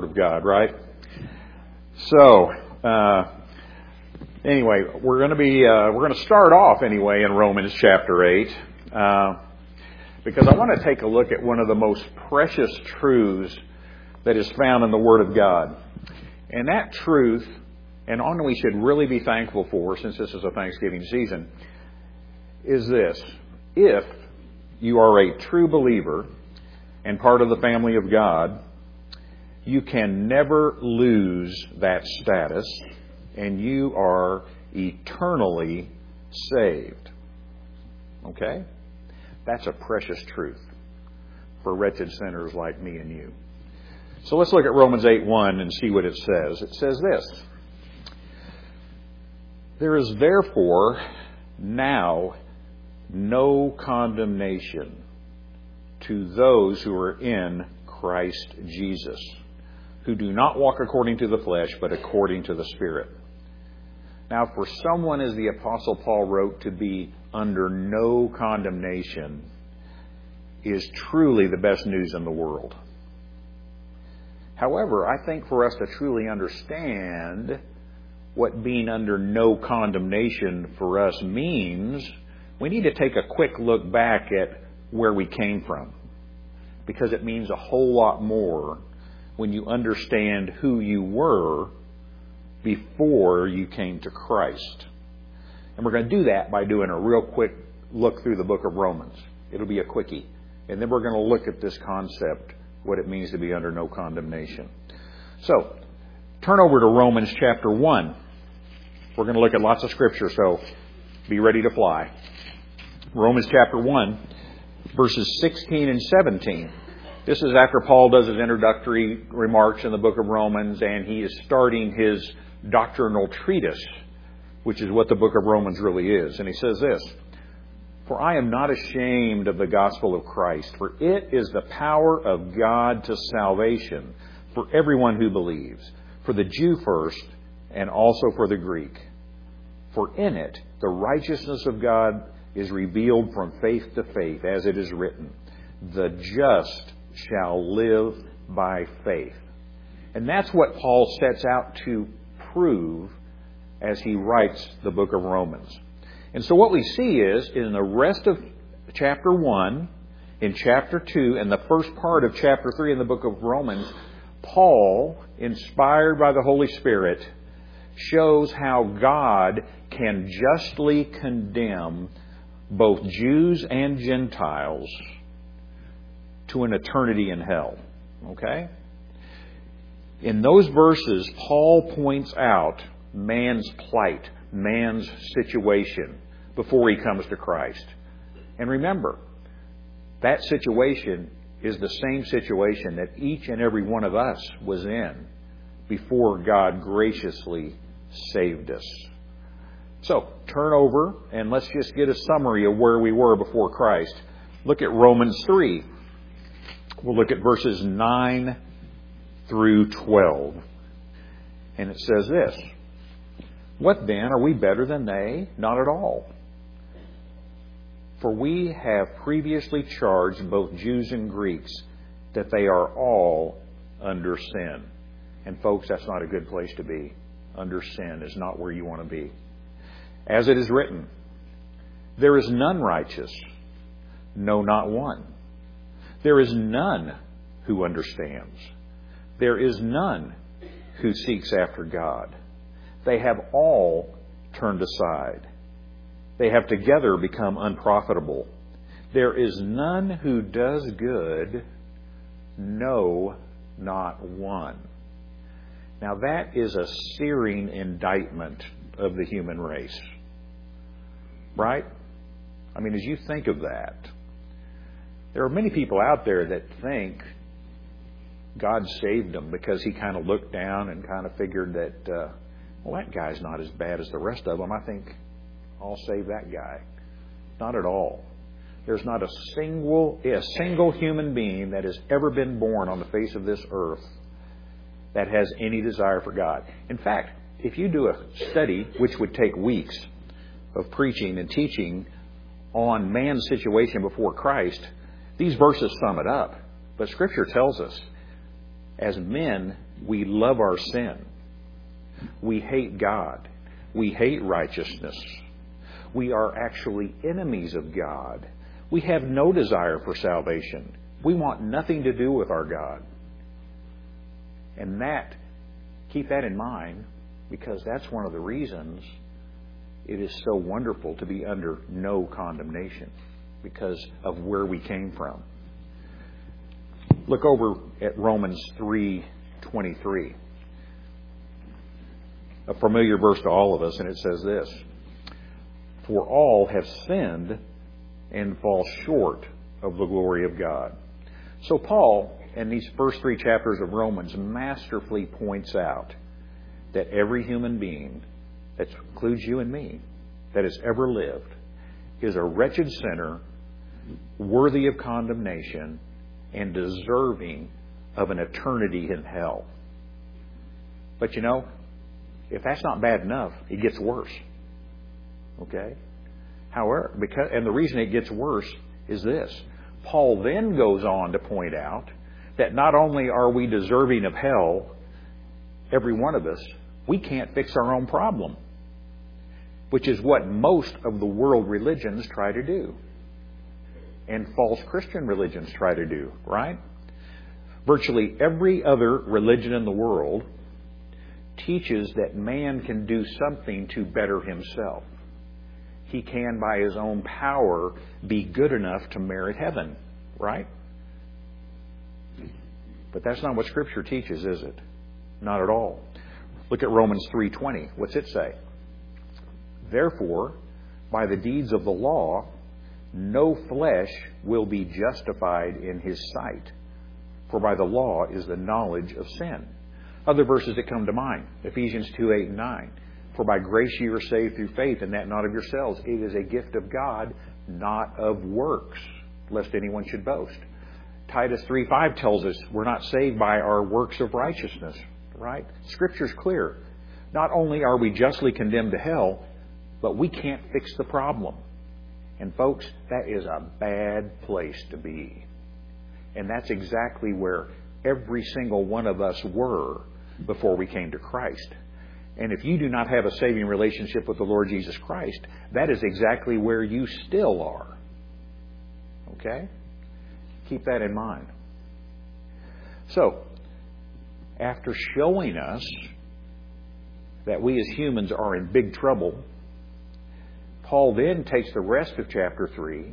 of God, right? So, anyway, we're going to start off anyway in Romans chapter 8, because I want to take a look at one of the most precious truths that is found in the Word of God. And that truth, and one we should really be thankful for, since this is a Thanksgiving season, is this: if you are a true believer and part of the family of God, you can never lose that status, and you are eternally saved. Okay? That's a precious truth for wretched sinners like me and you. So let's look at Romans 8:1 and see what it says. It says this: there is therefore now no condemnation to those who are in Christ Jesus, who do not walk according to the flesh, but according to the Spirit. Now, for someone, as the Apostle Paul wrote, to be under no condemnation is truly the best news in the world. However, I think for us to truly understand what being under no condemnation for us means, we need to take a quick look back at where we came from, because it means a whole lot more when you understand who you were before you came to Christ. And we're going to do that by doing a real quick look through the book of Romans. It'll be a quickie. And then we're going to look at this concept, what it means to be under no condemnation. So, turn over to Romans chapter 1. We're going to look at lots of scripture, so be ready to fly. Romans chapter 1, verses 16 and 17. This is after Paul does his introductory remarks in the book of Romans, and he is starting his doctrinal treatise, which is what the book of Romans really is. And he says this: for I am not ashamed of the gospel of Christ, for it is the power of God to salvation for everyone who believes, for the Jew first, and also for the Greek. For in it the righteousness of God is revealed from faith to faith, as it is written, the just shall live by faith. And that's what Paul sets out to prove as he writes the book of Romans. And so what we see is, in the rest of chapter 1, in chapter 2, and the first part of chapter 3 in the book of Romans, Paul, inspired by the Holy Spirit, shows how God can justly condemn both Jews and Gentiles to an eternity in hell. Okay? In those verses, Paul points out man's plight, man's situation before he comes to Christ. And remember, that situation is the same situation that each and every one of us was in before God graciously saved us. So, turn over and let's just get a summary of where we were before Christ. Look at Romans 3. We'll look at verses 9 through 12. And it says this: what then? Are we better than they? Not at all. For we have previously charged both Jews and Greeks that they are all under sin. And folks, that's not a good place to be. Under sin is not where you want to be. As it is written, there is none righteous, no, not one. There is none who understands. There is none who seeks after God. They have all turned aside. They have together become unprofitable. There is none who does good, no, not one. Now that is a searing indictment of the human race. Right? I mean, as you think of that, there are many people out there that think God saved them because He kind of looked down and kind of figured that, well, that guy's not as bad as the rest of them. I think I'll save that guy. Not at all. There's not a single human being that has ever been born on the face of this earth that has any desire for God. In fact, if you do a study, which would take weeks of preaching and teaching on man's situation before Christ, these verses sum it up. But Scripture tells us, as men We love our sin. We hate God. We hate righteousness. We are actually enemies of God. We have no desire for salvation. We want nothing to do with our God. And keep that in mind, because that's one of the reasons it is so wonderful to be under no condemnation, because of where we came from. Look over at Romans 3:23. A familiar verse to all of us, and it says this: "For all have sinned and fall short of the glory of God." So Paul, in these first 3 chapters of Romans, masterfully points out that every human being, that includes you and me, that has ever lived, is a wretched sinner, worthy of condemnation, and deserving of an eternity in hell. But you know, if that's not bad enough, it gets worse. Okay? However, and the reason it gets worse is this. Paul then goes on to point out that not only are we deserving of hell, every one of us, we can't fix our own problem, which is what most of the world religions try to do, and false Christian religions try to do, right? Virtually every other religion in the world teaches that man can do something to better himself. He can, by his own power, be good enough to merit heaven, right? But that's not what Scripture teaches, is it? Not at all. Look at Romans 3:20. What's it say? "Therefore, by the deeds of the law, no flesh will be justified in his sight, for by the law is the knowledge of sin." Other verses that come to mind, Ephesians 2:8 and 9. "For by grace you are saved through faith, and that not of yourselves. It is a gift of God, not of works, lest anyone should boast." Titus 3:5 tells us we're not saved by our works of righteousness, right? Scripture's clear. Not only are we justly condemned to hell, but we can't fix the problem. And folks, that is a bad place to be. And that's exactly where every single one of us were before we came to Christ. And if you do not have a saving relationship with the Lord Jesus Christ, that is exactly where you still are. Okay? Keep that in mind. So, after showing us that we as humans are in big trouble, Paul then takes the rest of chapter 3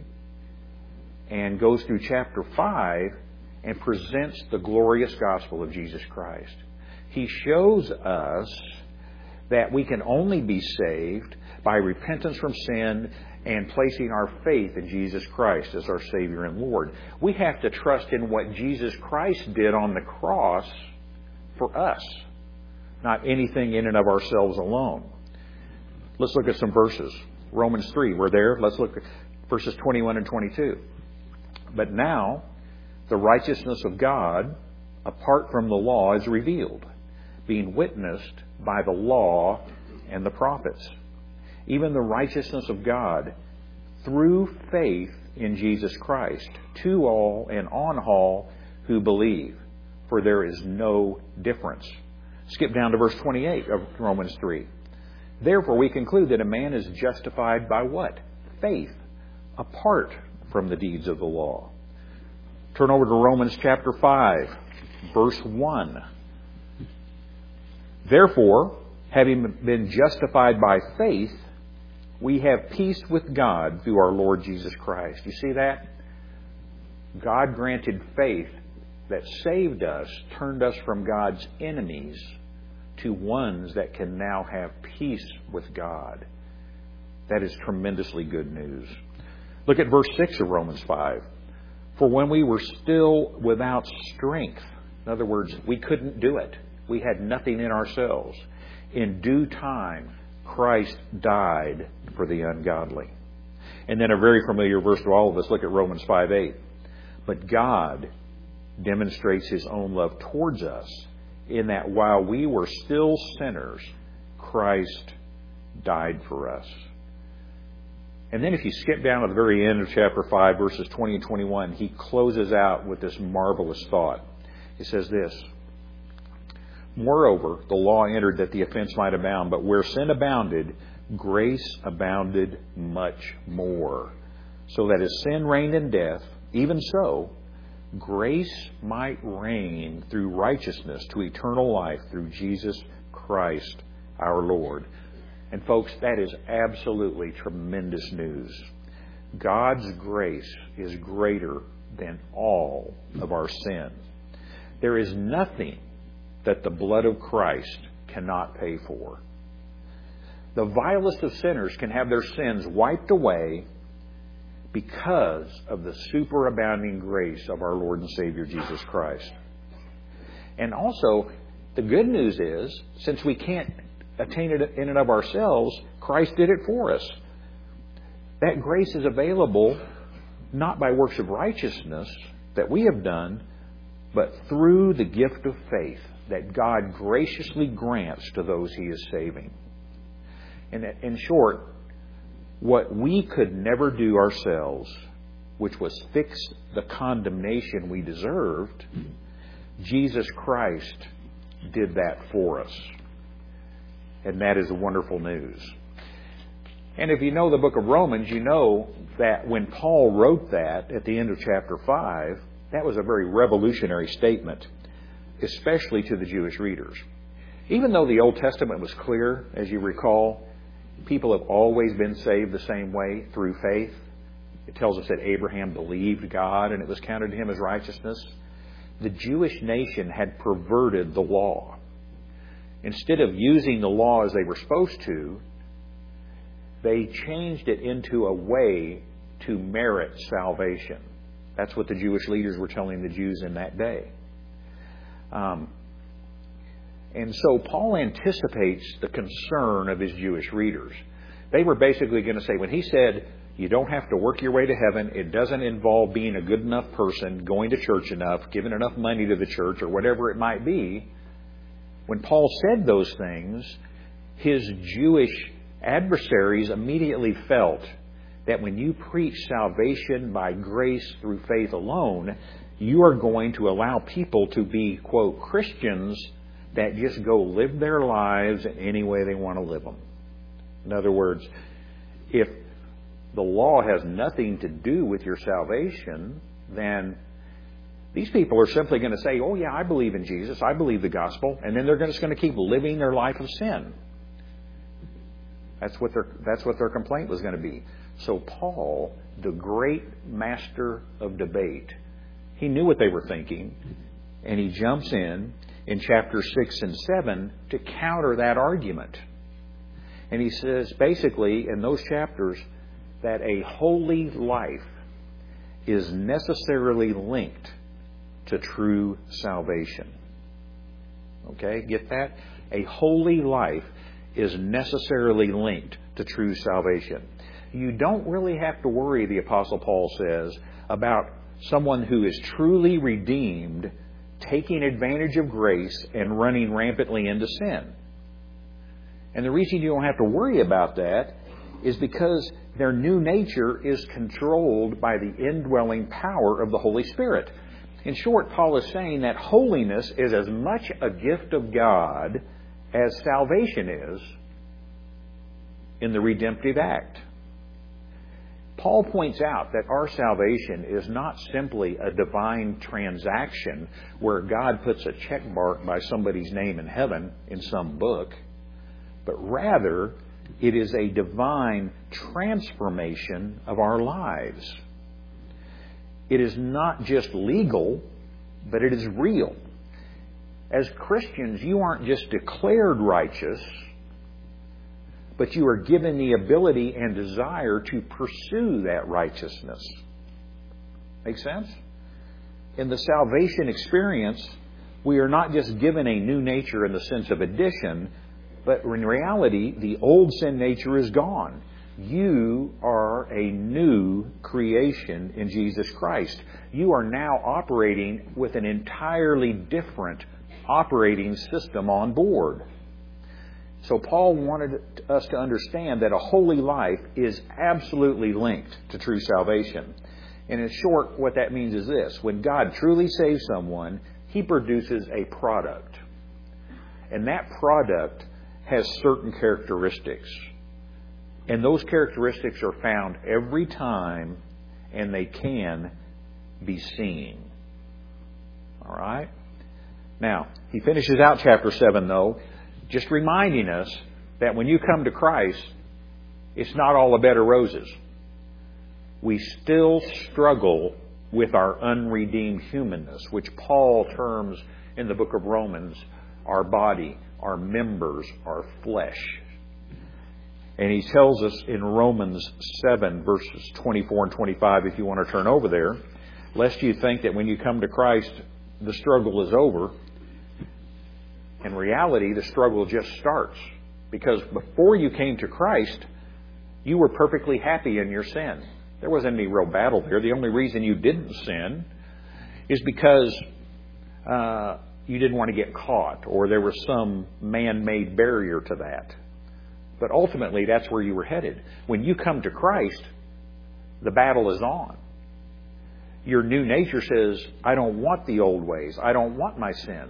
and goes through chapter 5 and presents the glorious gospel of Jesus Christ. He shows us that we can only be saved by repentance from sin and placing our faith in Jesus Christ as our Savior and Lord. We have to trust in what Jesus Christ did on the cross for us, not anything in and of ourselves alone. Let's look at some verses. Romans 3, we're there. Let's look at verses 21 and 22. "But now the righteousness of God, apart from the law, is revealed, being witnessed by the law and the prophets, even the righteousness of God through faith in Jesus Christ, to all and on all who believe, for there is no difference." Skip down to verse 28 of Romans 3. "Therefore we conclude that a man is justified by" what? Faith, apart from the deeds of the law. Turn over to Romans chapter 5, verse 1. "Therefore, having been justified by faith, we have peace with God through our Lord Jesus Christ." You see that? God granted faith that saved us, turned us from God's enemies to ones that can now have peace with God. That is tremendously good news. Look at verse 6 of Romans 5. "For when we were still without strength," in other words, we couldn't do it. We had nothing in ourselves. "In due time, Christ died for the ungodly." And then a very familiar verse to all of us. Look at Romans 5:8. "But God demonstrates His own love towards us, in that while we were still sinners, Christ died for us." And then if you skip down to the very end of chapter 5, verses 20 and 21, he closes out with this marvelous thought. He says this: Moreover, the law entered that the offense might abound, but where sin abounded, grace abounded much more. So that as sin reigned in death, even so, grace might reign through righteousness to eternal life through Jesus Christ our Lord. And folks, that is absolutely tremendous news. God's grace is greater than all of our sin. There is nothing that the blood of Christ cannot pay for. The vilest of sinners can have their sins wiped away because of the superabounding grace of our Lord and Savior Jesus Christ. And also, the good news is, since we can't attain it in and of ourselves, Christ did it for us. That grace is available not by works of righteousness that we have done, but through the gift of faith that God graciously grants to those He is saving. And in short, what we could never do ourselves, which was fix the condemnation we deserved, Jesus Christ did that for us. And that is wonderful news. And if you know the book of Romans, you know that when Paul wrote that at the end of chapter 5, that was a very revolutionary statement, especially to the Jewish readers. Even though the Old Testament was clear, as you recall, people have always been saved the same way, through faith. It tells us that Abraham believed God and it was counted to him as righteousness. The Jewish nation had perverted the law. Instead of using the law as they were supposed to, they changed it into a way to merit salvation. That's what the Jewish leaders were telling the Jews in that day. And so Paul anticipates the concern of his Jewish readers. They were basically going to say, when he said, you don't have to work your way to heaven, it doesn't involve being a good enough person, going to church enough, giving enough money to the church, or whatever it might be. When Paul said those things, his Jewish adversaries immediately felt that when you preach salvation by grace through faith alone, you are going to allow people to be, quote, Christians that just go live their lives in any way they want to live them. In other words, if the law has nothing to do with your salvation, then these people are simply going to say, oh yeah, I believe in Jesus, I believe the gospel, and then they're just going to keep living their life of sin. That's what their complaint was going to be. So Paul, the great master of debate, he knew what they were thinking, and he jumps in chapters 6 and 7 to counter that argument. And he says basically in those chapters that a holy life is necessarily linked to true salvation. Okay, get that? A holy life is necessarily linked to true salvation. You don't really have to worry, the Apostle Paul says, about someone who is truly redeemed taking advantage of grace and running rampantly into sin. And the reason you don't have to worry about that is because their new nature is controlled by the indwelling power of the Holy Spirit. In short, Paul is saying that holiness is as much a gift of God as salvation is in the redemptive act. Paul points out that our salvation is not simply a divine transaction where God puts a check mark by somebody's name in heaven in some book, but rather it is a divine transformation of our lives. It is not just legal, but it is real. As Christians, you aren't just declared righteous, but you are given the ability and desire to pursue that righteousness. Make sense? In the salvation experience, we are not just given a new nature in the sense of addition, but in reality, the old sin nature is gone. You are a new creation in Jesus Christ. You are now operating with an entirely different operating system on board. So Paul wanted us to understand that a holy life is absolutely linked to true salvation. And in short, what that means is this. When God truly saves someone, He produces a product. And that product has certain characteristics. And those characteristics are found every time, and they can be seen. All right? Now, he finishes out chapter 7, though, just reminding us that when you come to Christ, it's not all a bed of roses. We still struggle with our unredeemed humanness, which Paul terms in the book of Romans our body, our members, our flesh. And he tells us in Romans 7, verses 24 and 25, if you want to turn over there, lest you think that when you come to Christ, the struggle is over. In reality, the struggle just starts. Because before you came to Christ, you were perfectly happy in your sin. There wasn't any real battle there. The only reason you didn't sin is because you didn't want to get caught, or there was some man-made barrier to that. But ultimately, that's where you were headed. When you come to Christ, the battle is on. Your new nature says, I don't want the old ways. I don't want my sin.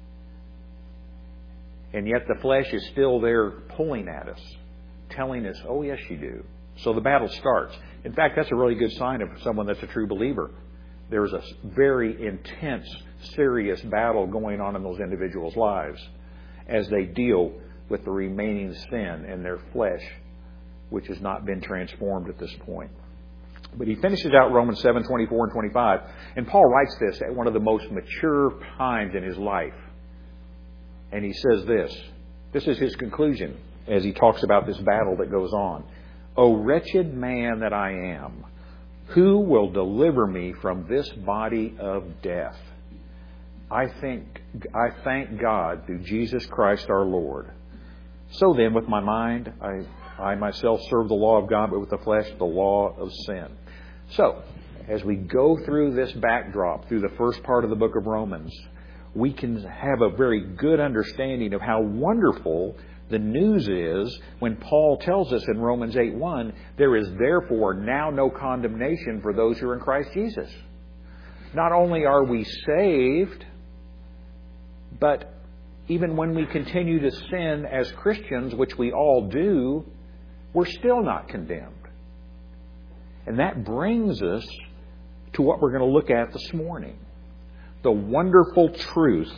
And yet the flesh is still there pulling at us, telling us, oh, yes, you do. So the battle starts. In fact, that's a really good sign of someone that's a true believer. There's a very intense, serious battle going on in those individuals' lives as they deal with the remaining sin in their flesh, which has not been transformed at this point. But he finishes out Romans 7, 24 and 25. And Paul writes this at one of the most mature times in his life. And he says this. This is his conclusion as he talks about this battle that goes on. O wretched man that I am, who will deliver me from this body of death? I thank God through Jesus Christ our Lord. So then, with my mind, I myself serve the law of God, but with the flesh, the law of sin. So, as we go through this backdrop, through the first part of the book of Romans, we can have a very good understanding of how wonderful the news is when Paul tells us in Romans 8:1, there is therefore now no condemnation for those who are in Christ Jesus. Not only are we saved, but even when we continue to sin as Christians, which we all do, we're still not condemned. And that brings us to what we're going to look at this morning. The wonderful truth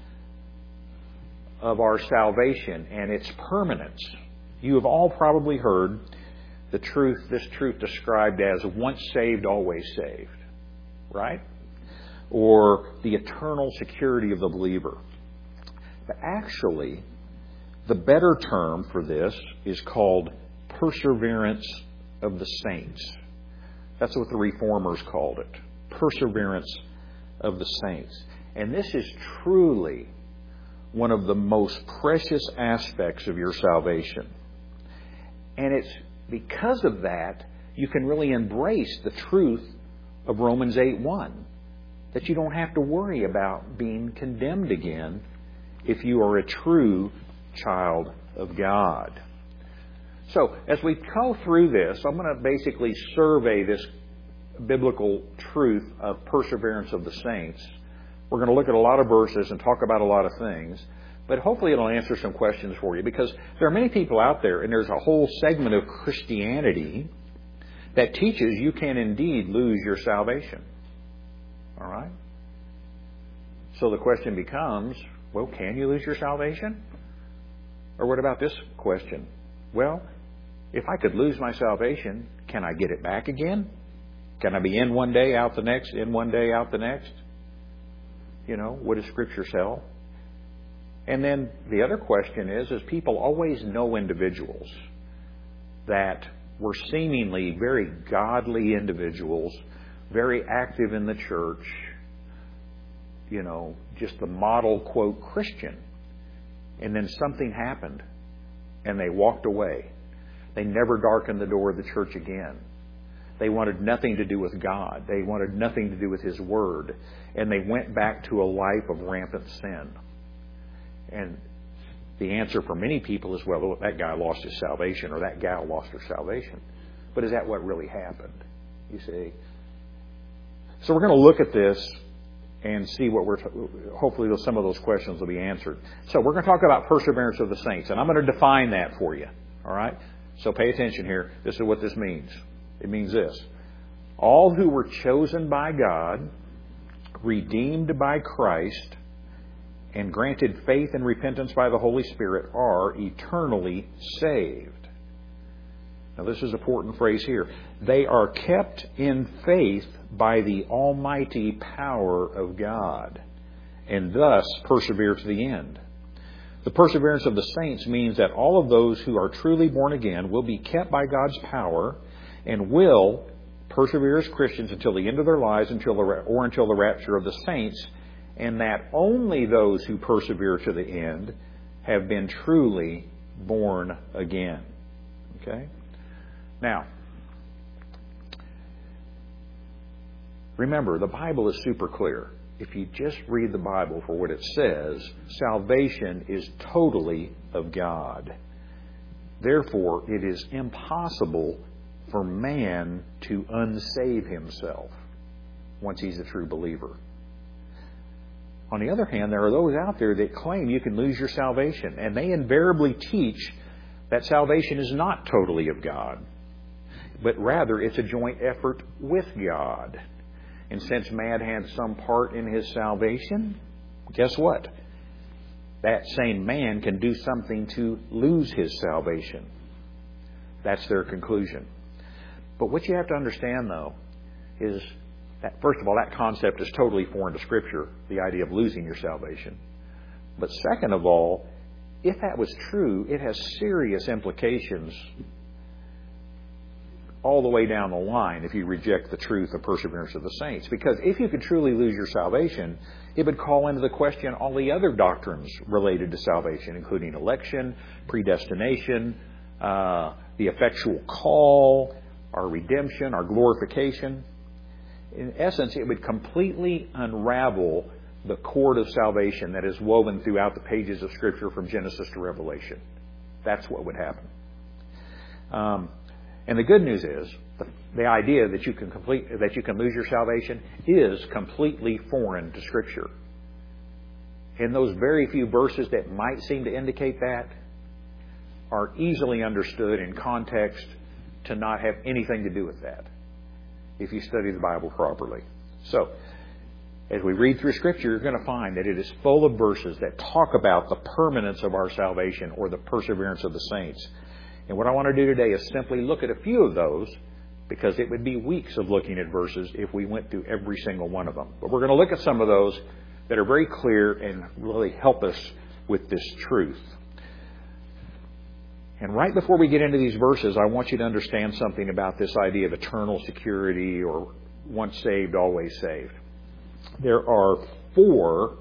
of our salvation and its permanence. You have all probably heard this truth described as once saved, always saved. Right? Or the eternal security of the believer. But actually, the better term for this is called perseverance of the saints. That's what the Reformers called it. Perseverance of the saints. And this is truly one of the most precious aspects of your salvation. And it's because of that you can really embrace the truth of Romans 8:1. That you don't have to worry about being condemned again if you are a true child of God. So, as we go through this, I'm going to basically survey this biblical truth of perseverance of the saints. We're going to look at a lot of verses and talk about a lot of things. But hopefully it'll answer some questions for you. Because there are many people out there, and there's a whole segment of Christianity that teaches you can indeed lose your salvation. All right? So the question becomes, well, can you lose your salvation? Or what about this question? Well, if I could lose my salvation, can I get it back again? Can I be in one day, out the next, in one day, out the next? You know, what does Scripture tell? And then the other question is people always know individuals that were seemingly very godly individuals, very active in the church, you know, just the model, quote, Christian. And then something happened and they walked away. They never darkened the door of the church again. They wanted nothing to do with God. They wanted nothing to do with His Word. And they went back to a life of rampant sin. And the answer for many people is, well, that guy lost his salvation or that gal lost her salvation. But is that what really happened? You see? So we're going to look at this and see what hopefully some of those questions will be answered. So we're going to talk about perseverance of the saints, and I'm going to define that for you. All right? So pay attention here. This is what this means. It means this. All who were chosen by God, redeemed by Christ, and granted faith and repentance by the Holy Spirit are eternally saved. Now this is an important phrase here. They are kept in faith by the almighty power of God, and thus persevere to the end. The perseverance of the saints means that all of those who are truly born again will be kept by God's power and will persevere as Christians until the end of their lives, until the rapture of the saints, and that only those who persevere to the end have been truly born again. Okay? Now, remember, the Bible is super clear. If you just read the Bible for what it says, salvation is totally of God. Therefore, it is impossible for man to unsave himself once he's a true believer. On the other hand, there are those out there that claim you can lose your salvation, and they invariably teach that salvation is not totally of God, but rather it's a joint effort with God. And since man had some part in his salvation, guess what? That same man can do something to lose his salvation. That's their conclusion. But what you have to understand, though, is that, first of all, that concept is totally foreign to Scripture, the idea of losing your salvation. But second of all, if that was true, it has serious implications all the way down the line if you reject the truth of perseverance of the saints. Because if you could truly lose your salvation, it would call into the question all the other doctrines related to salvation, including election, predestination, the effectual call, our redemption, our glorification. In essence, it would completely unravel the cord of salvation that is woven throughout the pages of Scripture from Genesis to Revelation. That's what would happen. And the good news is, the idea that you can lose your salvation is completely foreign to Scripture. And those very few verses that might seem to indicate that are easily understood in context to not have anything to do with that, if you study the Bible properly. So, as we read through Scripture, you're going to find that it is full of verses that talk about the permanence of our salvation or the perseverance of the saints. And what I want to do today is simply look at a few of those, because it would be weeks of looking at verses if we went through every single one of them. But we're going to look at some of those that are very clear and really help us with this truth. And right before we get into these verses, I want you to understand something about this idea of eternal security, or once saved, always saved. There are 4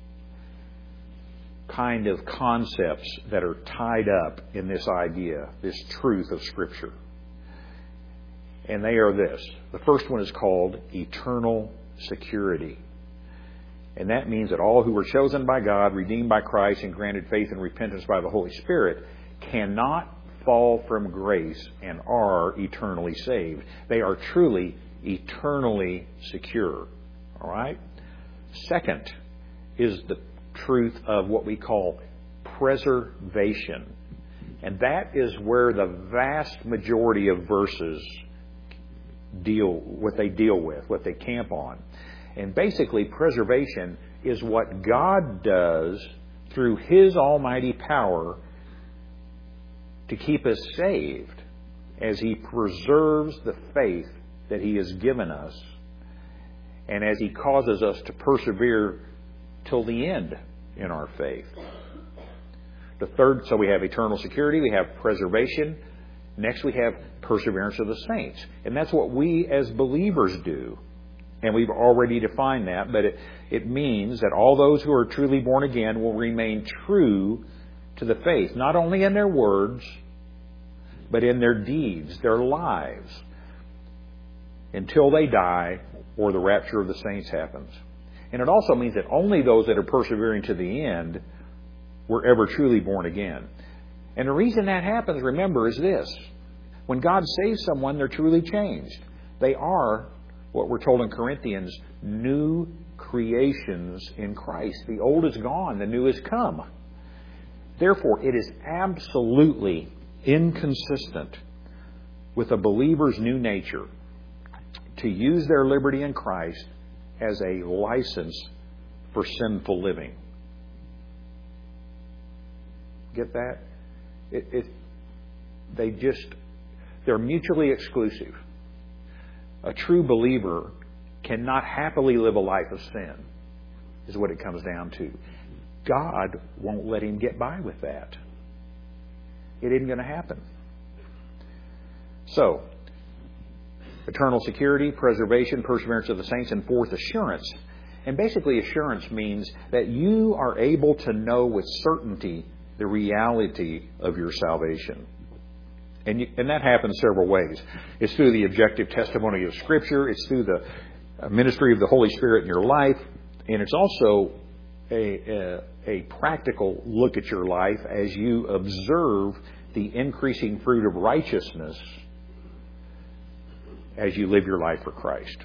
kind of concepts that are tied up in this idea, this truth of Scripture. And they are this. The first one is called eternal security. And that means that all who were chosen by God, redeemed by Christ, and granted faith and repentance by the Holy Spirit cannot fall from grace and are eternally saved. They are truly eternally secure. All right? Second is the truth of what we call preservation. And that is where the vast majority of verses deal with, what they camp on. And basically, preservation is what God does through His almighty power to keep us saved as He preserves the faith that He has given us, and as He causes us to persevere till the end in our faith. The third, so we have eternal security, we have preservation. Next we have perseverance of the saints. And that's what we as believers do. And we've already defined that, but it means that all those who are truly born again will remain true to the faith, not only in their words, but in their deeds, their lives, until they die or the rapture of the saints happens. And it also means that only those that are persevering to the end were ever truly born again. And the reason that happens, remember, is this. When God saves someone, they're truly changed. They are, what we're told in Corinthians, new creations in Christ. The old is gone, the new has come. Therefore, it is absolutely inconsistent with a believer's new nature to use their liberty in Christ as a license for sinful living. Get that? They're mutually exclusive. A true believer cannot happily live a life of sin, is what it comes down to. God won't let him get by with that. It isn't going to happen. So, eternal security, preservation, perseverance of the saints, and fourth, assurance. And basically, assurance means that you are able to know with certainty the reality of your salvation. And that happens several ways. It's through the objective testimony of Scripture. It's through the ministry of the Holy Spirit in your life. And it's also a practical look at your life as you observe the increasing fruit of righteousness as you live your life for Christ.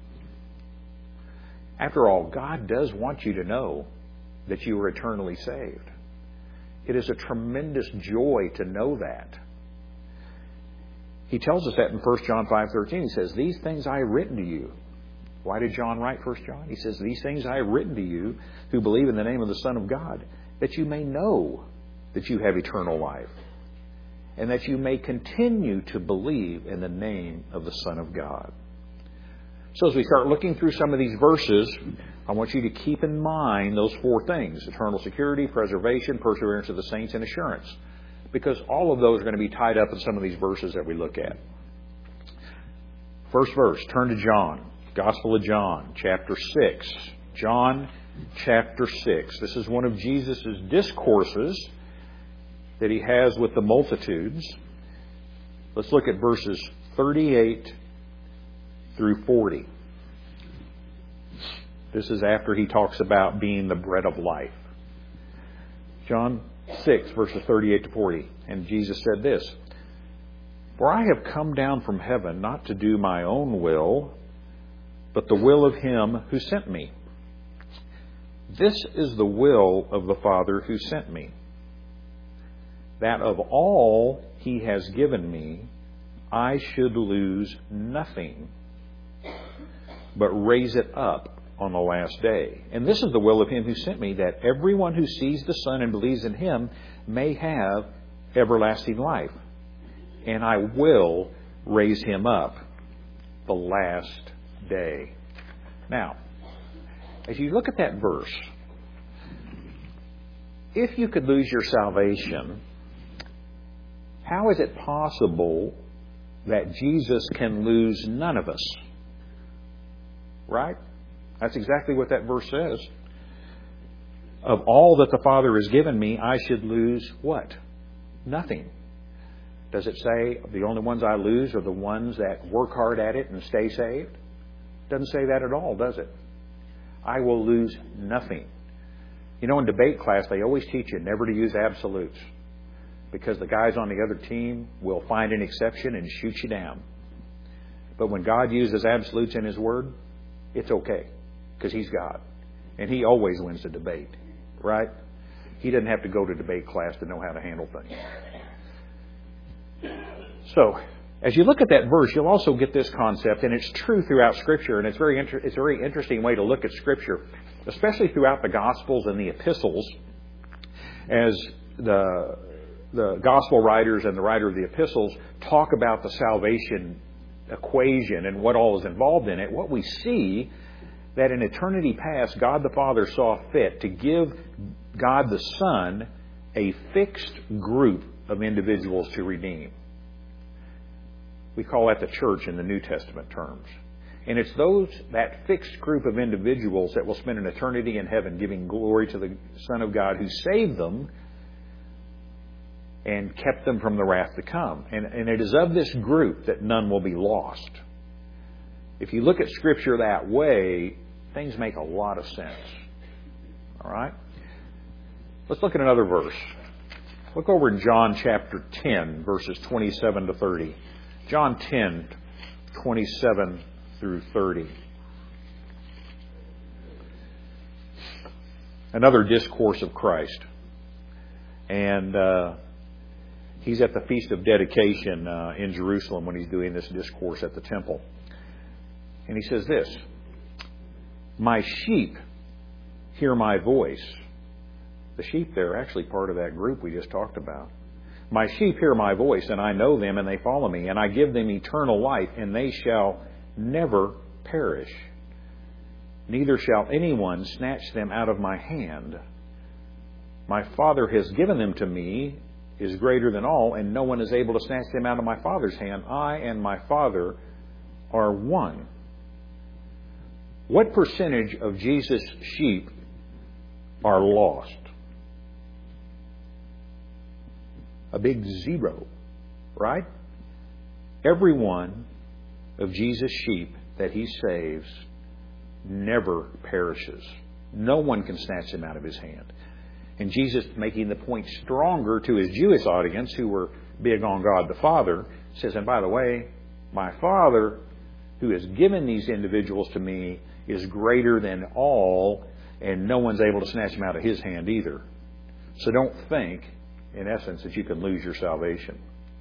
After all, God does want you to know that you are eternally saved. It is a tremendous joy to know that. He tells us that in 1 John 5:13. He says, "These things I have written to you." Why did John write 1 John? He says, "These things I have written to you who believe in the name of the Son of God, that you may know that you have eternal life, and that you may continue to believe in the name of the Son of God." So as we start looking through some of these verses, I want you to keep in mind those four things: eternal security, preservation, perseverance of the saints, and assurance. Because all of those are going to be tied up in some of these verses that we look at. First verse, turn to John. Gospel of John, chapter 6. John, chapter 6. This is one of Jesus' discourses that he has with the multitudes. Let's look at verses 38 through 40. This is after he talks about being the bread of life. John 6, verses 38 to 40. And Jesus said this, "For I have come down from heaven not to do my own will, but the will of him who sent me. This is the will of the Father who sent me, that of all he has given me, I should lose nothing, but raise it up on the last day. And this is the will of him who sent me, that everyone who sees the Son and believes in him may have everlasting life. And I will raise him up the last day." Now, as you look at that verse, if you could lose your salvation, how is it possible that Jesus can lose none of us? Right? That's exactly what that verse says. Of all that the Father has given me, I should lose what? Nothing. Does it say the only ones I lose are the ones that work hard at it and stay saved? Doesn't say that at all, does it? I will lose nothing. You know, in debate class, they always teach you never to use absolutes, because the guys on the other team will find an exception and shoot you down. But when God uses absolutes in His Word, it's okay, because He's God. And He always wins the debate, right? He doesn't have to go to debate class to know how to handle things. So, as you look at that verse, you'll also get this concept, and it's true throughout Scripture, and it's a very interesting way to look at Scripture, especially throughout the Gospels and the Epistles, as the Gospel writers and the writer of the Epistles talk about the salvation equation and what all is involved in it. What we see that in eternity past, God the Father saw fit to give God the Son a fixed group of individuals to redeem. We call that the church in the New Testament terms. And it's that fixed group of individuals that will spend an eternity in heaven giving glory to the Son of God who saved them and kept them from the wrath to come. And it is of this group that none will be lost. If you look at Scripture that way, things make a lot of sense. All right? Let's look at another verse. Look over in John chapter 10, verses 27 to 30. John 10, 27 through 30. another discourse of Christ. And he's at the Feast of Dedication in Jerusalem when he's doing this discourse at the temple. And he says this, "My sheep hear my voice." The sheep there are actually part of that group we just talked about. "My sheep hear my voice, and I know them, and they follow me. And I give them eternal life, and they shall never perish. Neither shall anyone snatch them out of my hand. My Father has given them to me, is greater than all, and no one is able to snatch them out of my Father's hand. I and my Father are one." What percentage of Jesus' sheep are lost? A big zero, right? Every one of Jesus' sheep that he saves never perishes. No one can snatch them out of his hand. And Jesus, making the point stronger to his Jewish audience, who were big on God the Father, says, "And by the way, my Father, who has given these individuals to me, is greater than all, and no one's able to snatch them out of his hand either." So don't think, in essence, that you can lose your salvation.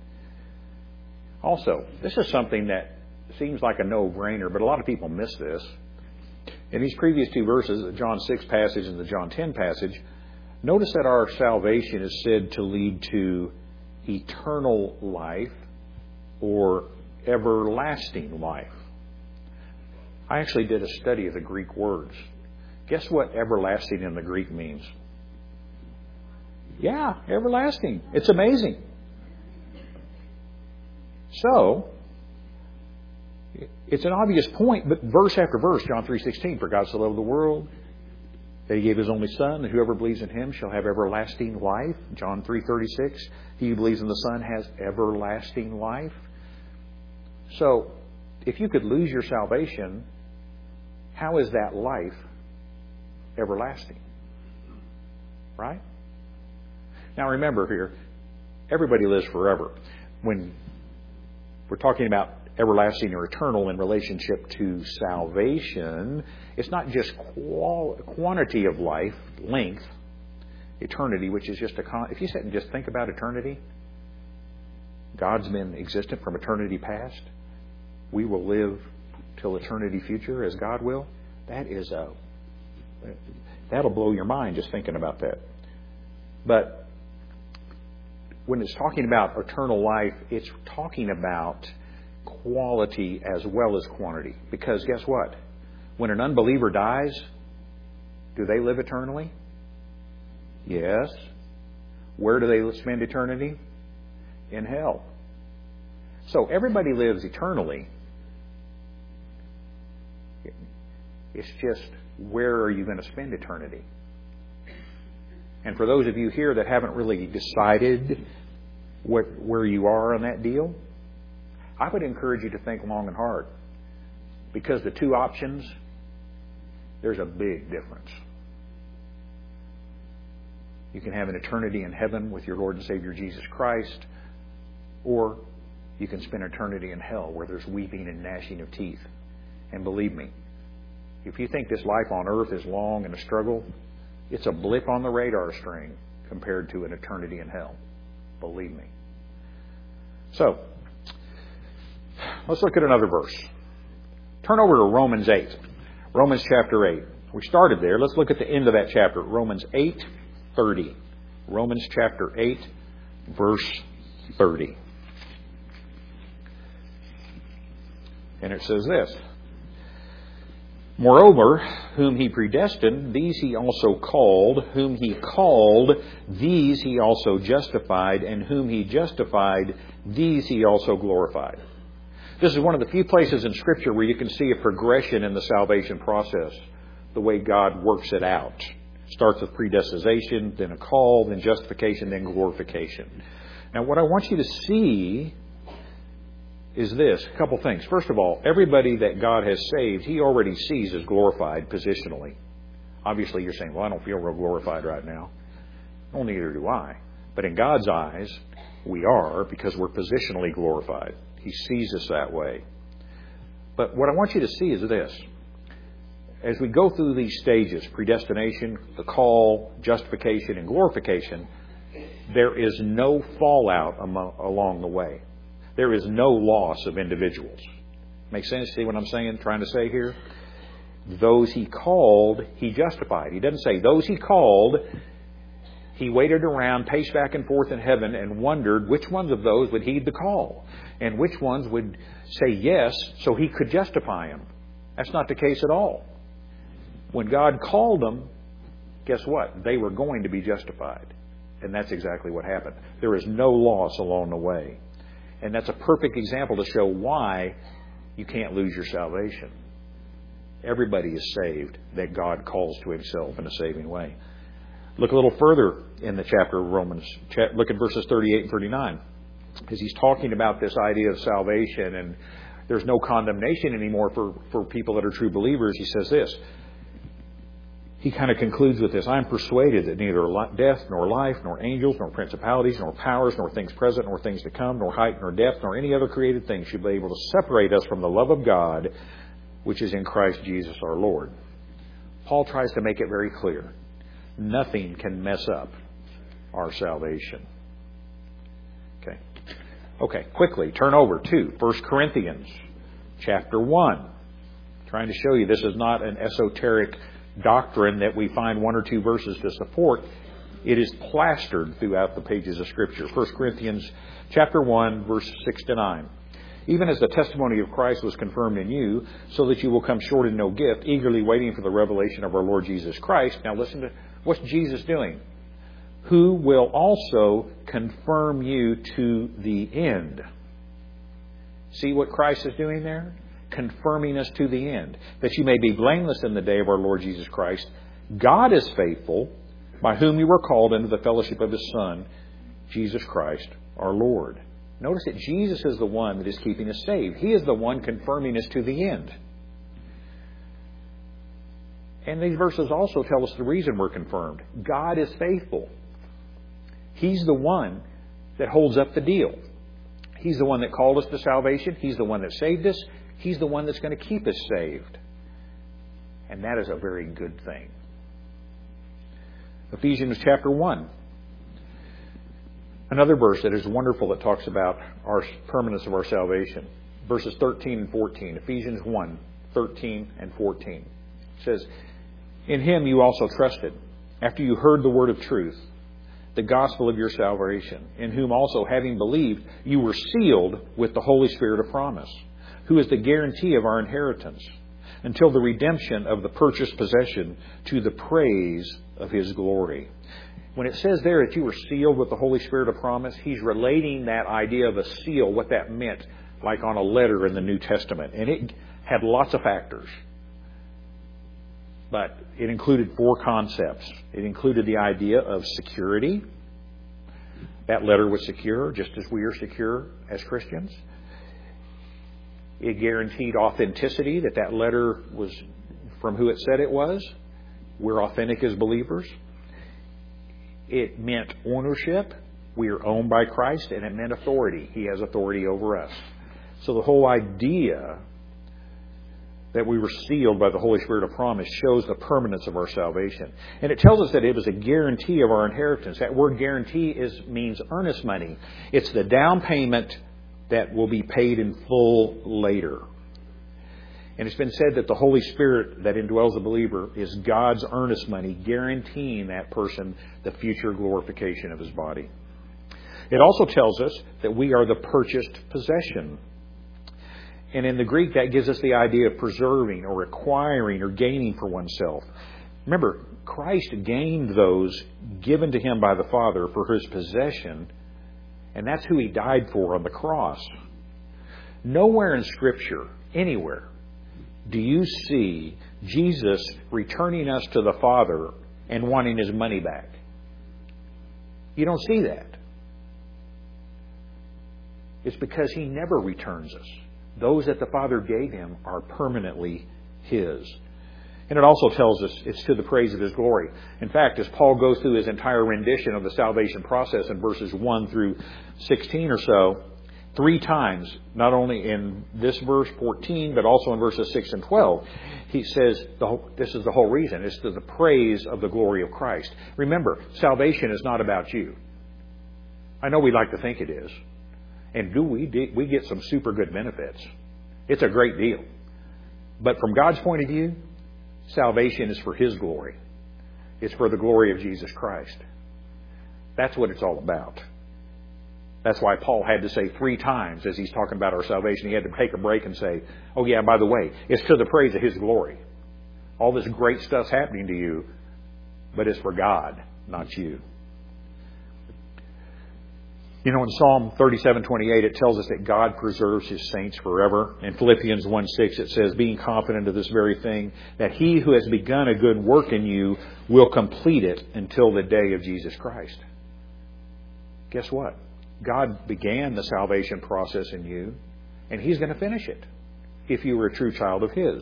Also, this is something that seems like a no-brainer, but a lot of people miss this. In these previous two verses, the John 6 passage and the John 10 passage, notice that our salvation is said to lead to eternal life or everlasting life. I actually did a study of the Greek words. Guess what everlasting in the Greek means? Yeah, everlasting. It's amazing. So, it's an obvious point, but verse after verse, John 3:16, "For God so loved the world that he gave his only Son, and whoever believes in him shall have everlasting life." John 3:36, "He who believes in the Son has everlasting life." So, if you could lose your salvation, how is that life everlasting? Right? Now remember here, everybody lives forever. When we're talking about everlasting or eternal in relationship to salvation, it's not just quantity of life, length, eternity, which is just if you sit and just think about eternity, God's been existent from eternity past. We will live till eternity future as God will. That'll blow your mind just thinking about that. But when it's talking about eternal life, it's talking about quality as well as quantity. Because guess what? When an unbeliever dies, do they live eternally? Yes. Where do they spend eternity? In hell. So everybody lives eternally. It's just, where are you going to spend eternity? And for those of you here that haven't really decided where you are on that deal, I would encourage you to think long and hard. Because the two options, there's a big difference. You can have an eternity in heaven with your Lord and Savior Jesus Christ, or you can spend eternity in hell where there's weeping and gnashing of teeth. And believe me, if you think this life on earth is long and a struggle, it's a blip on the radar screen compared to an eternity in hell. Believe me. So, let's look at another verse. Turn over to Romans 8. Romans chapter 8. We started there. Let's look at the end of that chapter. Romans 8:30. Romans chapter 8, verse 30. And it says this: "Moreover, whom he predestined, these he also called. Whom he called, these he also justified. And whom he justified, these he also glorified." This is one of the few places in Scripture where you can see a progression in the salvation process, the way God works it out. Starts with predestination, then a call, then justification, then glorification. Now, what I want you to see is this, a couple things. First of all, everybody that God has saved, he already sees as glorified positionally. Obviously, you're saying, well, I don't feel real glorified right now. Well, neither do I. But in God's eyes, we are, because we're positionally glorified. He sees us that way. But what I want you to see is this. as we go through these stages, predestination, the call, justification, and glorification, there is no fallout along the way. There is no loss of individuals. Make sense? See what I'm trying to say here? Those He called, He justified. He doesn't say those He called, He waited around, paced back and forth in heaven, and wondered which ones of those would heed the call and which ones would say yes so He could justify them. That's not the case at all. When God called them, guess what? They were going to be justified. And that's exactly what happened. There is no loss along the way. And that's a perfect example to show why you can't lose your salvation. Everybody is saved that God calls to Himself in a saving way. Look a little further in the chapter of Romans. Look at verses 38 and 39. As he's talking about this idea of salvation and there's no condemnation anymore for people that are true believers, he says this. He kind of concludes with this. I am persuaded that neither death, nor life, nor angels, nor principalities, nor powers, nor things present, nor things to come, nor height, nor depth, nor any other created thing should be able to separate us from the love of God, which is in Christ Jesus our Lord. Paul tries to make it very clear. Nothing can mess up our salvation. Okay, quickly, turn over to 1 Corinthians chapter 1. Trying to show you this is not an esoteric doctrine that we find one or two verses to support. It is plastered throughout the pages of Scripture. 1 Corinthians chapter 1, verse 6 to 9. Even as the testimony of Christ was confirmed in you, so that you will come short in no gift, eagerly waiting for the revelation of our Lord Jesus Christ. Now listen to what's Jesus doing. Who will also confirm you to the end. See what Christ is doing there? Confirming us to the end. That you may be blameless in the day of our Lord Jesus Christ. God is faithful, by whom you were called into the fellowship of His Son, Jesus Christ our Lord. Notice that Jesus is the one that is keeping us saved. He is the one confirming us to the end. And these verses also tell us the reason we're confirmed. God is faithful. He's the one that holds up the deal. He's the one that called us to salvation. He's the one that saved us. He's the one that's going to keep us saved. And that is a very good thing. Ephesians chapter 1. Another verse that is wonderful that talks about our permanence of our salvation. Verses 13 and 14. Ephesians 1, 13 and 14. It says, in Him you also trusted, after you heard the word of truth, the gospel of your salvation, in whom also, having believed, you were sealed with the Holy Spirit of promise, who is the guarantee of our inheritance, until the redemption of the purchased possession to the praise of His glory. When it says there that you were sealed with the Holy Spirit of promise, he's relating that idea of a seal, what that meant, like on a letter in the New Testament. And it had lots of factors. But it included 4 concepts. It included the idea of security. That letter was secure, just as we are secure as Christians. It guaranteed authenticity, that letter was from who it said it was. We're authentic as believers. It meant ownership. We are owned by Christ. And it meant authority. He has authority over us. So the whole idea that we were sealed by the Holy Spirit of promise shows the permanence of our salvation. And it tells us that it was a guarantee of our inheritance. That word guarantee means earnest money. It's the down payment that will be paid in full later. And it's been said that the Holy Spirit that indwells the believer is God's earnest money, guaranteeing that person the future glorification of his body. It also tells us that we are the purchased possession. And in the Greek, that gives us the idea of preserving or acquiring or gaining for oneself. Remember, Christ gained those given to Him by the Father for His possession, and that's who He died for on the cross. Nowhere in Scripture, anywhere, do you see Jesus returning us to the Father and wanting His money back. You don't see that. It's because He never returns us. Those that the Father gave Him are permanently His. And it also tells us it's to the praise of His glory. In fact, as Paul goes through his entire rendition of the salvation process in verses 1 through 16 or so, 3 times, not only in this verse 14, but also in verses 6 and 12, he says this is the whole reason. It's to the praise of the glory of Christ. Remember, salvation is not about you. I know we like to think it is. And we get some super good benefits. It's a great deal. But from God's point of view, salvation is for His glory. It's for the glory of Jesus Christ. That's what it's all about. That's why Paul had to say 3 times as he's talking about our salvation. He had to take a break and say, oh yeah, by the way, it's to the praise of His glory. All this great stuff's happening to you, but it's for God, not you. You know, in Psalm 37:28, it tells us that God preserves His saints forever. In Philippians 1:6, it says, being confident of this very thing, that He who has begun a good work in you will complete it until the day of Jesus Christ. Guess what? God began the salvation process in you, and He's going to finish it if you were a true child of His.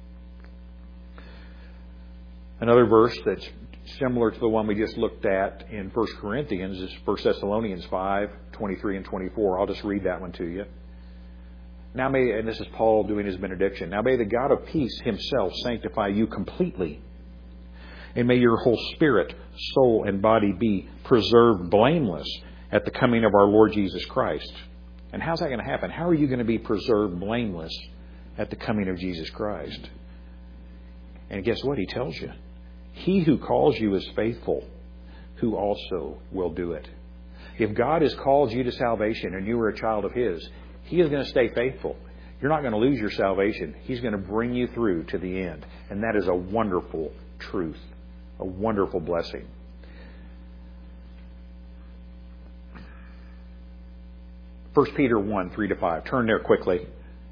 Another verse that's similar to the one we just looked at in 1 Corinthians is 1 Thessalonians 5:23 and 24. I'll just read that one to you. Now may, and this is Paul doing his benediction, now may the God of peace Himself sanctify you completely, and may your whole spirit, soul, and body be preserved blameless at the coming of our Lord Jesus Christ. And how's that going to happen? How are you going to be preserved blameless at the coming of Jesus Christ? And guess what? He tells you. He who calls you is faithful, who also will do it. If God has called you to salvation and you are a child of His, He is going to stay faithful. You're not going to lose your salvation. He's going to bring you through to the end. And that is a wonderful truth, a wonderful blessing. 1 Peter 1:3-5. Turn there quickly.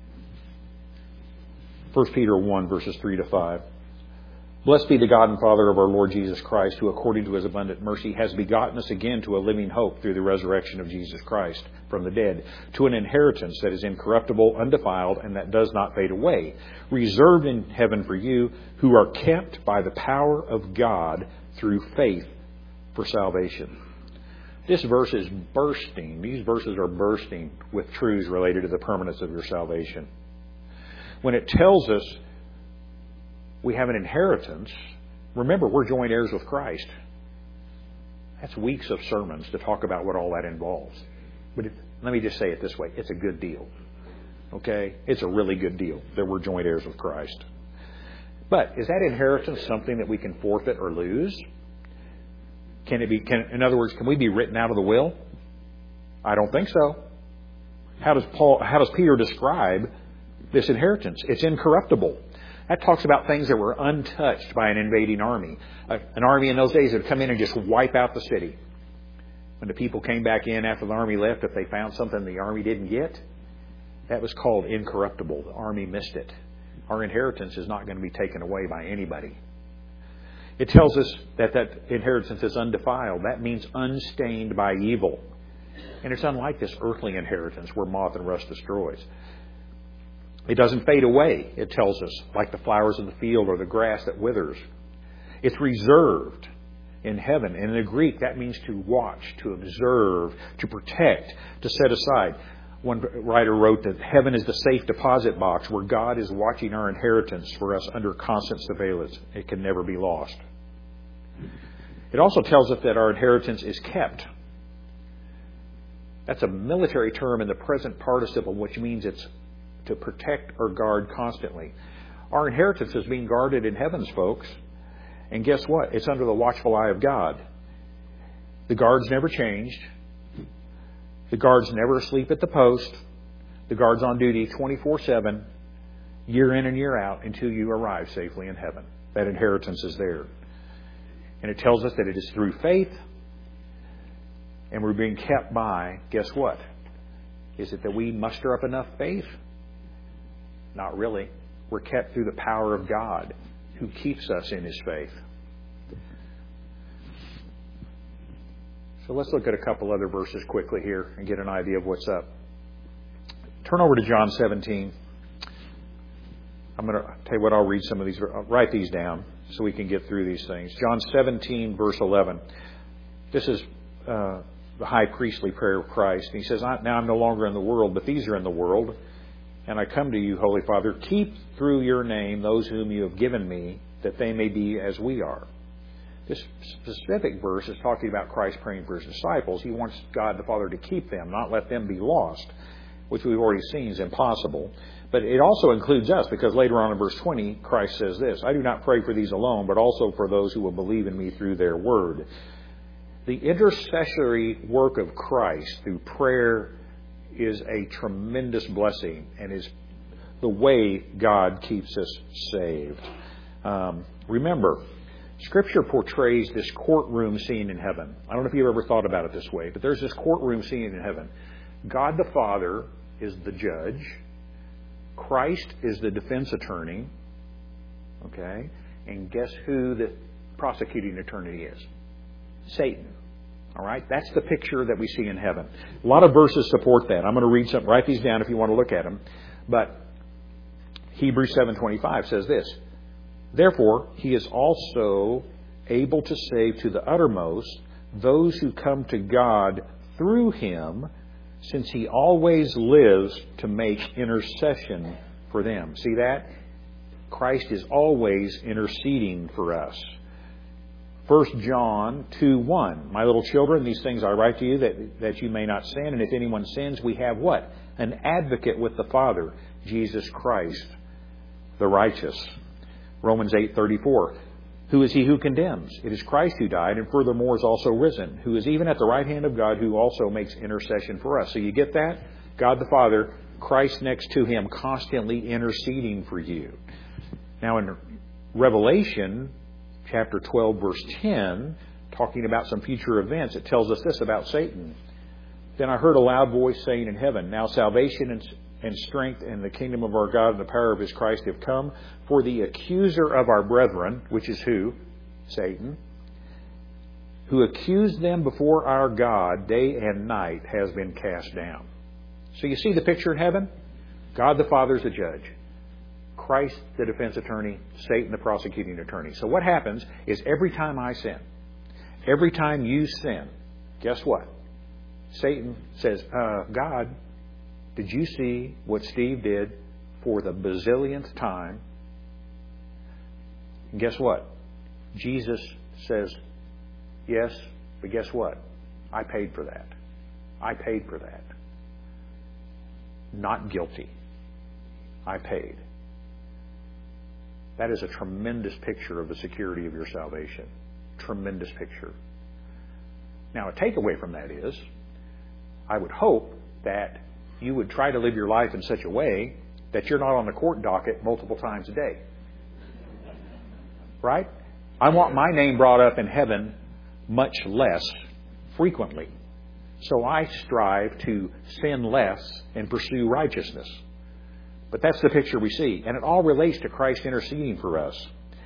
1 Peter 1, verses 3-5. Blessed be the God and Father of our Lord Jesus Christ, who according to His abundant mercy has begotten us again to a living hope through the resurrection of Jesus Christ from the dead, to an inheritance that is incorruptible, undefiled, and that does not fade away, reserved in heaven for you, who are kept by the power of God through faith for salvation. This verse is bursting. These verses are bursting with truths related to the permanence of your salvation. When it tells us we have an inheritance, remember, we're joint heirs with Christ. That's weeks of sermons to talk about what all that involves. But let me just say it this way. It's a good deal. Okay? It's a really good deal that we're joint heirs with Christ. But is that inheritance something that we can forfeit or lose? In other words, can we be written out of the will? I don't think so. How does Peter describe this inheritance? It's incorruptible. That talks about things that were untouched by an invading army. An army in those days would come in and just wipe out the city. When the people came back in after the army left, if they found something the army didn't get, that was called incorruptible. The army missed it. Our inheritance is not going to be taken away by anybody. It tells us that inheritance is undefiled. That means unstained by evil. And it's unlike this earthly inheritance where moth and rust destroys. It doesn't fade away, it tells us, like the flowers of the field or the grass that withers. It's reserved in heaven. And in the Greek, that means to watch, to observe, to protect, to set aside. One writer wrote that heaven is the safe deposit box where God is watching our inheritance for us under constant surveillance. It can never be lost. It also tells us that our inheritance is kept. That's a military term in the present participle, which means it's to protect or guard constantly. Our inheritance is being guarded in heavens, folks. And guess what? It's under the watchful eye of God. The guard's never changed. The guard's never asleep at the post. The guard's on duty 24/7, year in and year out, until you arrive safely in heaven. That inheritance is there. And it tells us that it is through faith, and we're being kept by, guess what? Is it that we muster up enough faith? Not really. We're kept through the power of God who keeps us in His faith. So let's look at a couple other verses quickly here and get an idea of what's up. Turn over to John 17. I'm going to tell you what, I'll read some of these. I'll write these down so we can get through these things. John 17, verse 11. This is the high priestly prayer of Christ. And he says, now I'm no longer in the world, but these are in the world. And I come to you, Holy Father, keep through your name those whom you have given me, that they may be as we are. This specific verse is talking about Christ praying for his disciples. He wants God the Father to keep them, not let them be lost, which we've already seen is impossible. But it also includes us, because later on in verse 20, Christ says this, I do not pray for these alone, but also for those who will believe in me through their word. The intercessory work of Christ through prayer is a tremendous blessing and is the way God keeps us saved. Remember, Scripture portrays this courtroom scene in heaven. I don't know if you've ever thought about it this way, but there's this courtroom scene in heaven. God the Father is the judge. Christ is the defense attorney. Okay? And guess who the prosecuting attorney is? Satan. All right? That's the picture that we see in heaven. A lot of verses support that. I'm going to read some. Write these down if you want to look at them. But Hebrews 7:25 says this, therefore, he is also able to save to the uttermost those who come to God through him, since he always lives to make intercession for them. See that? Christ is always interceding for us. 1 John 2:1, my little children, these things I write to you that you may not sin. And if anyone sins, we have what? An advocate with the Father, Jesus Christ, the righteous. Romans 8:34, who is he who condemns? It is Christ who died and furthermore is also risen, who is even at the right hand of God, who also makes intercession for us. So you get that? God the Father, Christ next to him, constantly interceding for you. Now in Revelation chapter 12, verse 10, talking about some future events, it tells us this about Satan. Then I heard a loud voice saying in heaven, now salvation and strength and the kingdom of our God and the power of his Christ have come. For the accuser of our brethren, which is who? Satan, who accused them before our God day and night, has been cast down. So you see the picture in heaven? God the Father is the judge. Christ the defense attorney. Satan the prosecuting attorney. So what happens is every time I sin, every time you sin, guess what? Satan says, God, did you see what Steve did for the bazillionth time? And guess what? Jesus says, yes, but guess what? I paid for that. I paid for that. Not guilty. I paid. That is a tremendous picture of the security of your salvation. Tremendous picture. Now, a takeaway from that is, I would hope that you would try to live your life in such a way that you're not on the court docket multiple times a day. Right? I want my name brought up in heaven much less frequently. So I strive to sin less and pursue righteousness. But that's the picture we see. And it all relates to Christ interceding for us.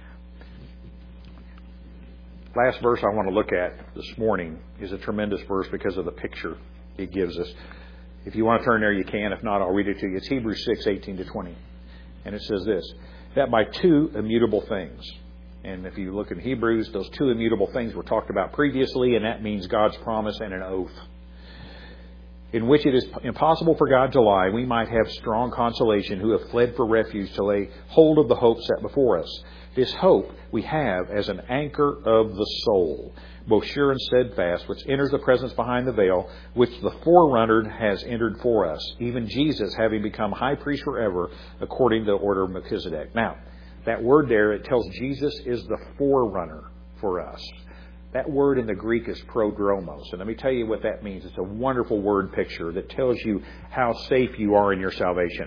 Last verse I want to look at this morning is a tremendous verse because of the picture it gives us. If you want to turn there, you can. If not, I'll read it to you. It's Hebrews 6:18-20. And it says this, that by two immutable things. And if you look in Hebrews, those two immutable things were talked about previously, and that means God's promise and an oath, in which it is impossible for God to lie, we might have strong consolation who have fled for refuge to lay hold of the hope set before us. This hope we have as an anchor of the soul, both sure and steadfast, which enters the presence behind the veil, which the forerunner has entered for us, even Jesus having become high priest forever, according to the order of Melchizedek. Now, that word there, it tells Jesus is the forerunner for us. That word in the Greek is prodromos. And let me tell you what that means. It's a wonderful word picture that tells you how safe you are in your salvation.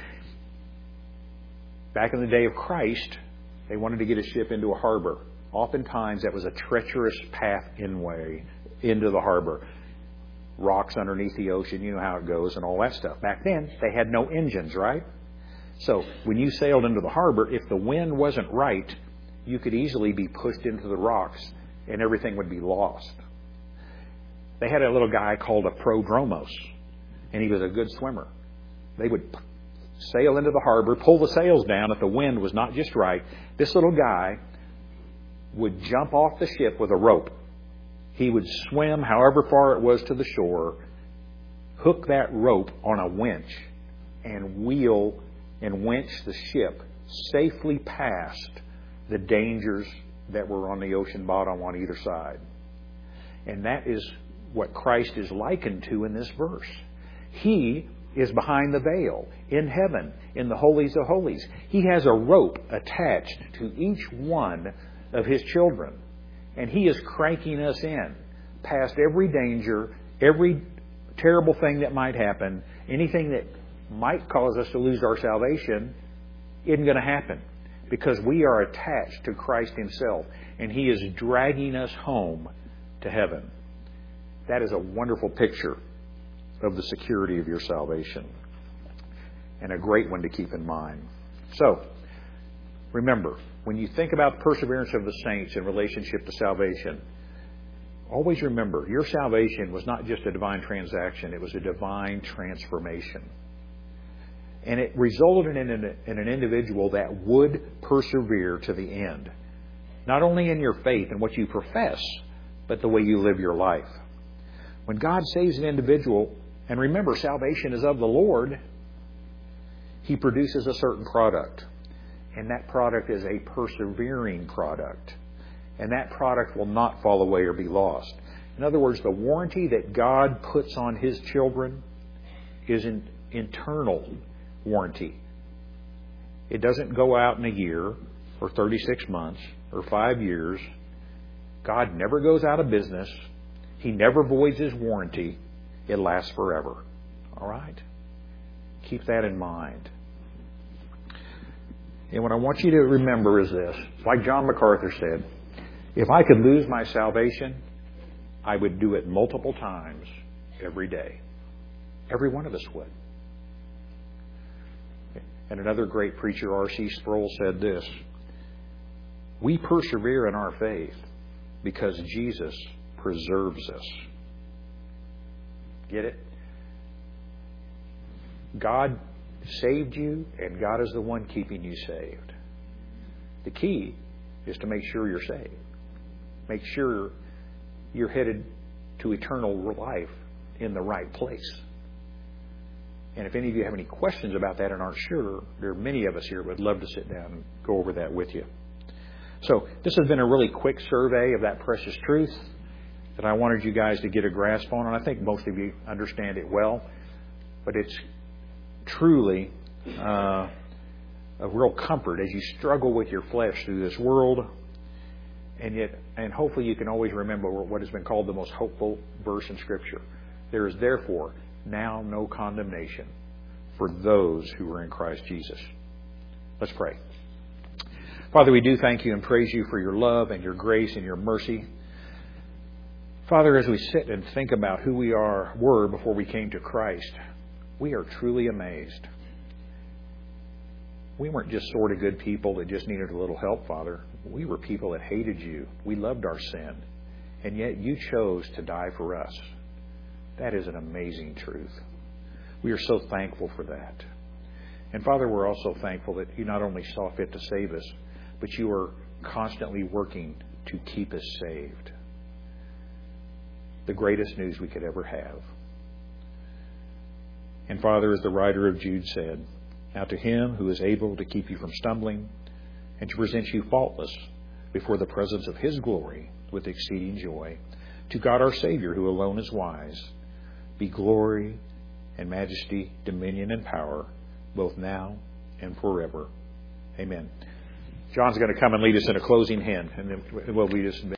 Back in the day of Christ, they wanted to get a ship into a harbor. Oftentimes, that was a treacherous path into the harbor. Rocks underneath the ocean, you know how it goes, and all that stuff. Back then, they had no engines, right? So, when you sailed into the harbor, if the wind wasn't right, you could easily be pushed into the rocks, and everything would be lost. They had a little guy called a prodromos, and he was a good swimmer. They would sail into the harbor, pull the sails down if the wind was not just right. This little guy would jump off the ship with a rope, He would swim however far it was to the shore, hook that rope on a winch, and wheel and winch the ship safely past the dangers that were on the ocean bottom on either side. And that is what Christ is likened to in this verse. He is behind the veil in heaven, in the holies of holies. He has a rope attached to each one of His children. And He is cranking us in past every danger, every terrible thing that might happen, anything that might cause us to lose our salvation isn't going to happen, because we are attached to Christ Himself, and He is dragging us home to heaven. That is a wonderful picture of the security of your salvation, and a great one to keep in mind. So, remember, when you think about the perseverance of the saints in relationship to salvation, always remember, your salvation was not just a divine transaction, it was a divine transformation. And it resulted in an individual that would persevere to the end. Not only in your faith and what you profess, but the way you live your life. When God saves an individual, and remember, salvation is of the Lord, He produces a certain product. And that product is a persevering product. And that product will not fall away or be lost. In other words, the warranty that God puts on His children is an internal warranty. It doesn't go out in a year or 36 months or 5 years. God never goes out of business. He never voids His warranty. It lasts forever. All right? Keep that in mind. And what I want you to remember is this. Like John MacArthur said, if I could lose my salvation, I would do it multiple times every day. Every one of us would. And another great preacher, R.C. Sproul, said this: we persevere in our faith because Jesus preserves us. Get it? God saved you, and God is the one keeping you saved. The key is to make sure you're saved. Make sure you're headed to eternal life in the right place. And if any of you have any questions about that and aren't sure, there are many of us here who would love to sit down and go over that with you. So this has been a really quick survey of that precious truth that I wanted you guys to get a grasp on. And I think most of you understand it well. But it's truly a real comfort as you struggle with your flesh through this world. And hopefully you can always remember what has been called the most hopeful verse in Scripture. There is therefore now no condemnation for those who are in Christ Jesus. Let's pray. Father, we do thank You and praise You for Your love and Your grace and Your mercy. Father, as we sit and think about who we were before we came to Christ, we are truly amazed. We weren't just sort of good people that just needed a little help, Father. We were people that hated You. We loved our sin. And yet You chose to die for us. That is an amazing truth. We are so thankful for that. And Father, we're also thankful that You not only saw fit to save us, but You are constantly working to keep us saved. The greatest news we could ever have. And Father, as the writer of Jude said, now to Him who is able to keep you from stumbling and to present you faultless before the presence of His glory with exceeding joy, to God our Savior, who alone is wise, be glory and majesty, dominion and power, both now and forever. Amen. John's going to come and lead us in a closing hymn, and then we'll lead us in